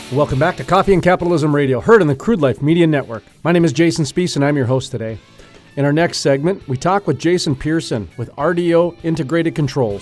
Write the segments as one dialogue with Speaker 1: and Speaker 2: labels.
Speaker 1: Welcome back to Coffee and Capitalism Radio, heard on the Crude Life Media Network. My name is Jason Spiess, and I'm your host today. In our next segment, we talk with Jason Pearson with RDO Integrated Controls.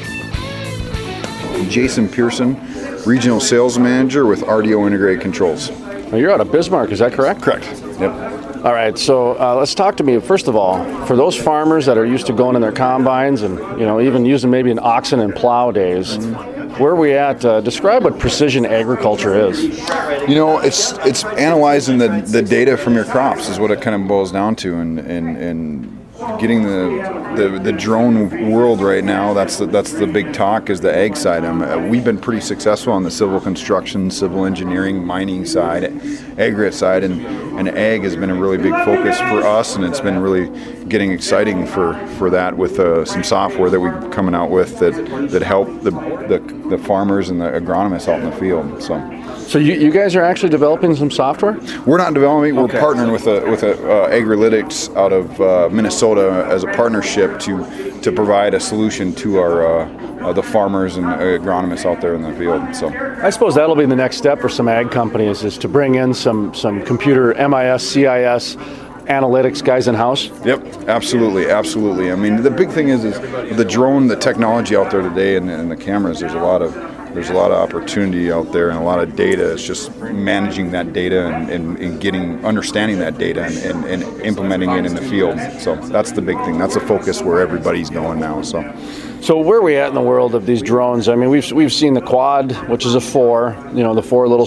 Speaker 2: Jason Pearson, Regional Sales Manager with RDO Integrated Controls.
Speaker 3: Now you're out of Bismarck, is that correct?
Speaker 2: Correct. Yep.
Speaker 3: All right, so let's talk to me, first of all, for those farmers that are used to going in their combines and, even using maybe an oxen and plow days, where are we at? Describe what precision agriculture is.
Speaker 2: It's analyzing the data from your crops is what it kind of boils down to, and getting the drone world right now. That's the big talk, is the ag side. We've been pretty successful on the civil construction, civil engineering, mining side, aggregate side, and ag has been a really big focus for us, and it's been really getting exciting for that with some software that we're coming out with that help the farmers and the agronomists out in the field.
Speaker 3: So you guys are actually developing some software?
Speaker 2: We're not developing. We're partnering with Agrilytics out of Minnesota as a partnership to provide a solution to our the farmers and agronomists out there in the field. So
Speaker 3: I suppose that'll be the next step for some ag companies, is to bring in some computer MIS, CIS analytics guys in-house?
Speaker 2: Yep, absolutely. I mean, the big thing is the drone, the technology out there today, and the cameras. There's a lot of opportunity out there and a lot of data. It's just managing that data and understanding that data and implementing it in the field. So that's the big thing. That's the focus where everybody's going now.
Speaker 3: So where are we at in the world of these drones? I mean, we've seen the Quad, which is a 4. The 4 little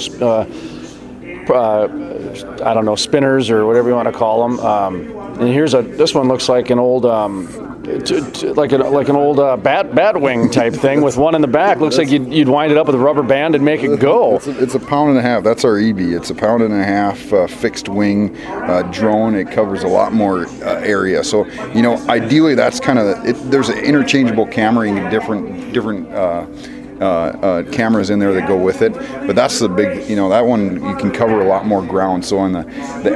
Speaker 3: spinners or whatever you want to call them. And this one looks like an old like an old bat wing type thing with one in the back. Looks like you'd wind it up with a rubber band and make it go.
Speaker 2: It's a pound and a half. That's our EB. It's a pound and a half fixed wing drone. It covers a lot more area. So ideally that's kind of there's an interchangeable camera and different cameras in there that go with it, but that's the big, that one you can cover a lot more ground. So on the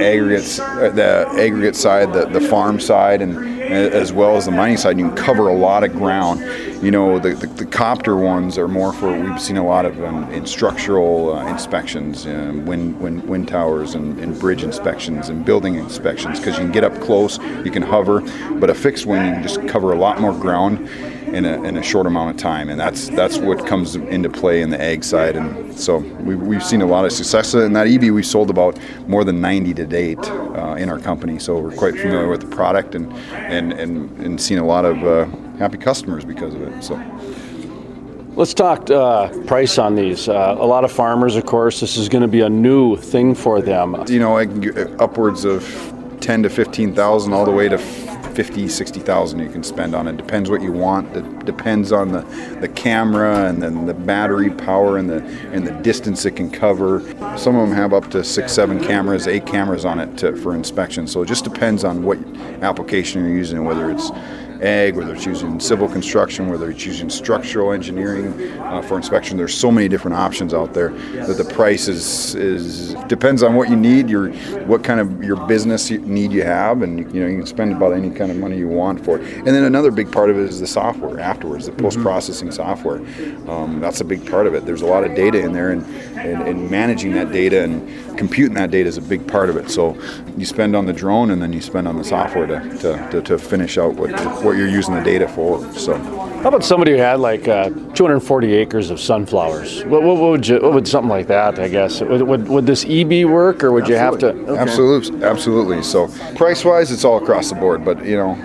Speaker 2: aggregate side, the farm side, and as well as the mining side, you can cover a lot of ground. The copter ones are more for, we've seen a lot of in structural inspections, wind towers and bridge inspections and building inspections, because you can get up close, you can hover, but a fixed wing you can just cover a lot more ground in a short amount of time, and that's what comes into play in the ag side. And so we've seen a lot of success in that EB. We've sold about more than 90 to date in our company, so we're quite familiar with the product and seen a lot of happy customers because of it. So
Speaker 3: let's talk price on these. A lot of farmers, of course, this is going to be a new thing for them.
Speaker 2: I can get upwards of $10,000 to $15,000 all the way to $50,000, $60,000 you can spend on it. Depends what you want. It depends on the camera and then the battery power and the distance it can cover. Some of them have up to 6, 7 cameras, 8 cameras on it for inspection. So it just depends on what application you're using, whether it's ag, whether it's using civil construction, whether it's using structural engineering for inspection. There's so many different options out there that the price is depends on what you need, what kind of your business need you have, and you can spend about any kind of money you want for it. And then another big part of it is the software afterwards, the post-processing software. That's a big part of it. There's a lot of data in there, and managing that data and computing that data is a big part of it. So you spend on the drone, and then you spend on the software to finish out what you're using the data for. So,
Speaker 3: how about somebody who had like 240 acres of sunflowers? What would something like that? I guess would this EB work, or would you have to?
Speaker 2: Okay. Absolutely. So price-wise, it's all across the board. But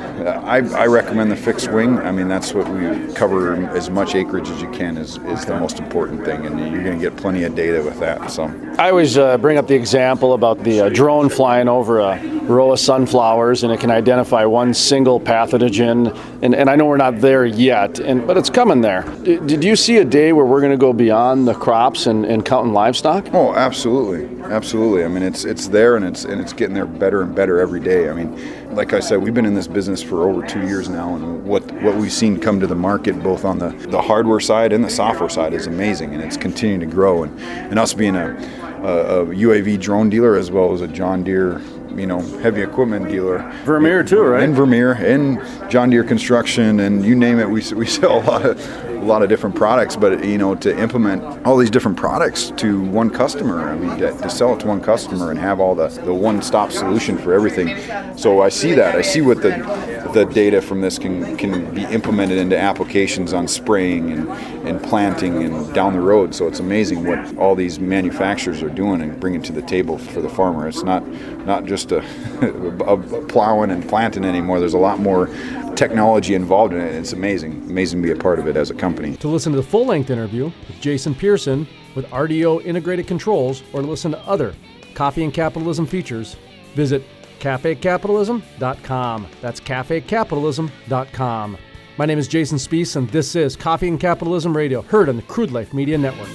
Speaker 2: I recommend the fixed wing. I mean, that's what we cover. As much acreage as you can is the most important thing, and you're going to get plenty of data with that. So
Speaker 3: I always bring up the example about the drone flying over a row of sunflowers, and it can identify one single pathogen. And I know we're not there yet, but it's coming there. Did you see a day where we're going to go beyond the crops and counting livestock?
Speaker 2: Oh, absolutely. I mean, it's there, and it's getting there better and better every day. I mean, like I said, we've been in this business for over 2 years now, and what we've seen come to the market, both on the hardware side and the software side, is amazing, and it's continuing to grow. And us being a UAV drone dealer as well as a John Deere, heavy equipment dealer.
Speaker 3: Vermeer too, right?
Speaker 2: And Vermeer and John Deere Construction, and you name it. We sell a lot of different products, but to implement all these different products to one customer, to sell it to one customer and have all the one-stop solution for everything. So I see that. I see what the data from this can be implemented into applications on spraying and planting and down the road. So it's amazing what all these manufacturers are doing and bringing to the table for the farmer. It's not just a plowing and planting anymore. There's a lot more technology involved in it. It's amazing to be a part of it as a company.
Speaker 1: To listen to the full-length interview with Jason Pearson with RDO Integrated Controls, or to listen to other Coffee and Capitalism features, visit cafecapitalism.com. That's cafecapitalism.com. My name is Jason Spiess, and this is Coffee and Capitalism Radio, heard on the Crude Life Media Network.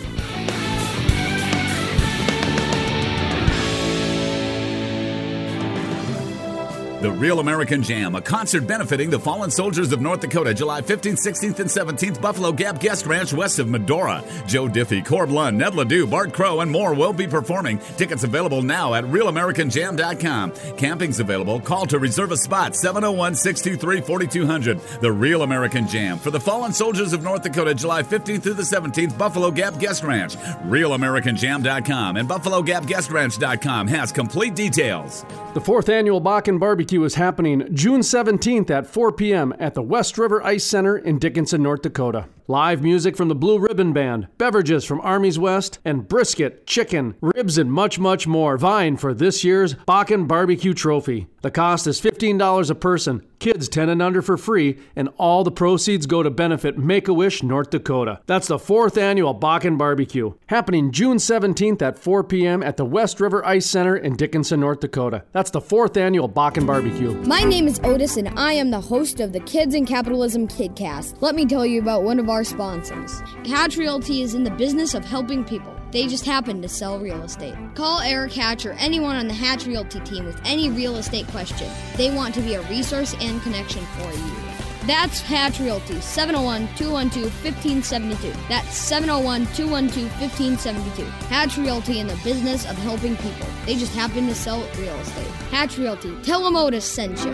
Speaker 4: The Real American Jam, a concert benefiting the fallen soldiers of North Dakota, July 15th, 16th, and 17th, Buffalo Gap Guest Ranch west of Medora. Joe Diffie, Corb Lund, Ned Ledoux, Bart Crow, and more will be performing. Tickets available now at realamericanjam.com. Camping's available. Call to reserve a spot, 701-623-4200. The Real American Jam for the fallen soldiers of North Dakota, July 15th through the 17th, Buffalo Gap Guest Ranch. realamericanjam.com and buffalogapguestranch.com has complete details.
Speaker 1: The 4th annual Bakken Barbecue is happening June 17th at 4 p.m. at the West River Ice Center in Dickinson, North Dakota. Live music from the Blue Ribbon Band, beverages from Armies West, and brisket, chicken, ribs, and much, much more vying for this year's Bakken Barbecue Trophy. The cost is $15 a person, kids 10 and under for free, and all the proceeds go to benefit Make-A-Wish, North Dakota. That's the 4th annual Bakken Barbecue, happening June 17th at 4 p.m. at the West River Ice Center in Dickinson, North Dakota. That's the 4th annual Bakken Barbecue.
Speaker 5: My name is Otis, and I am the host of the Kids in Capitalism KidCast. Let me tell you about one of our sponsors. Hatch Realty is in the business of helping people. They just happen to sell real estate. Call Eric Hatch or anyone on the Hatch Realty team with any real estate question. They want to be a resource and connection for you. That's Hatch Realty, 701-212-1572. That's 701-212-1572. Hatch Realty in the business of helping people. They just happen to sell real estate. Hatch Realty. Tell them Otis sent you.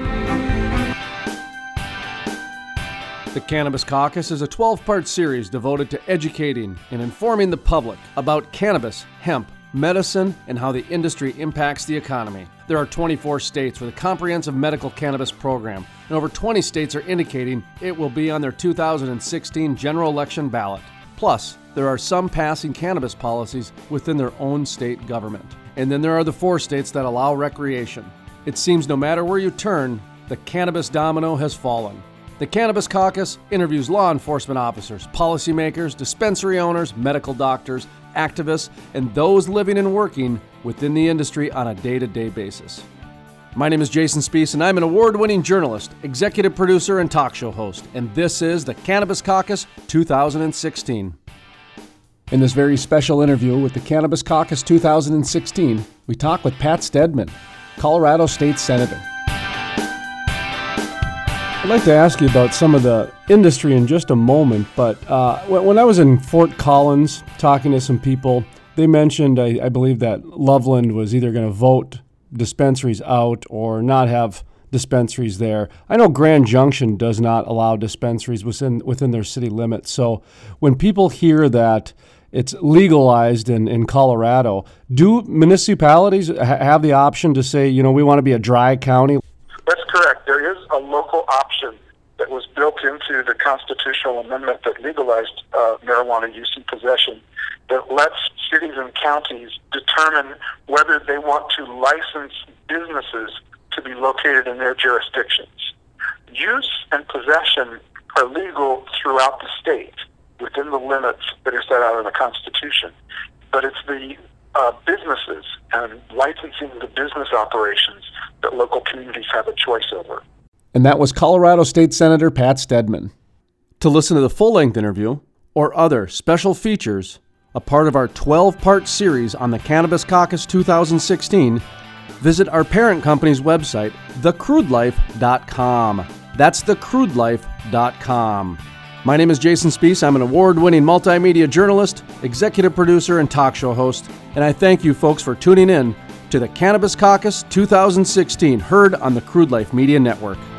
Speaker 1: The Cannabis Caucus is a 12-part series devoted to educating and informing the public about cannabis, hemp, medicine, and how the industry impacts the economy. There are 24 states with a comprehensive medical cannabis program, and over 20 states are indicating it will be on their 2016 general election ballot. Plus, there are some passing cannabis policies within their own state government. And then there are the 4 states that allow recreation. It seems no matter where you turn, the cannabis domino has fallen. The Cannabis Caucus interviews law enforcement officers, policymakers, dispensary owners, medical doctors, activists, and those living and working within the industry on a day-to-day basis. My name is Jason Spiess, and I'm an award-winning journalist, executive producer, and talk show host, and this is the Cannabis Caucus 2016. In this very special interview with the Cannabis Caucus 2016, we talk with Pat Stedman, Colorado State Senator. I'd like to ask you about some of the industry in just a moment, but when I was in Fort Collins talking to some people, they mentioned, I believe, that Loveland was either going to vote dispensaries out or not have dispensaries there. I know Grand Junction does not allow dispensaries within their city limits. So when people hear that it's legalized in Colorado, do municipalities have the option to say, we want to be a dry county?
Speaker 6: That's correct. There is a local option that was built into the constitutional amendment that legalized marijuana use and possession that lets cities and counties determine whether they want to license businesses to be located in their jurisdictions. Use and possession are legal throughout the state within the limits that are set out in the Constitution. But it's the businesses and licensing the business operations that local communities have a choice over.
Speaker 1: And that was Colorado State Senator Pat Stedman. To listen to the full-length interview or other special features, a part of our 12-part series on the Cannabis Caucus 2016, visit our parent company's website, thecrudelife.com. That's thecrudelife.com. My name is Jason Spiess. I'm an award-winning multimedia journalist, executive producer, and talk show host, and I thank you folks for tuning in to the Cannabis Caucus 2016, heard on the Crude Life Media Network.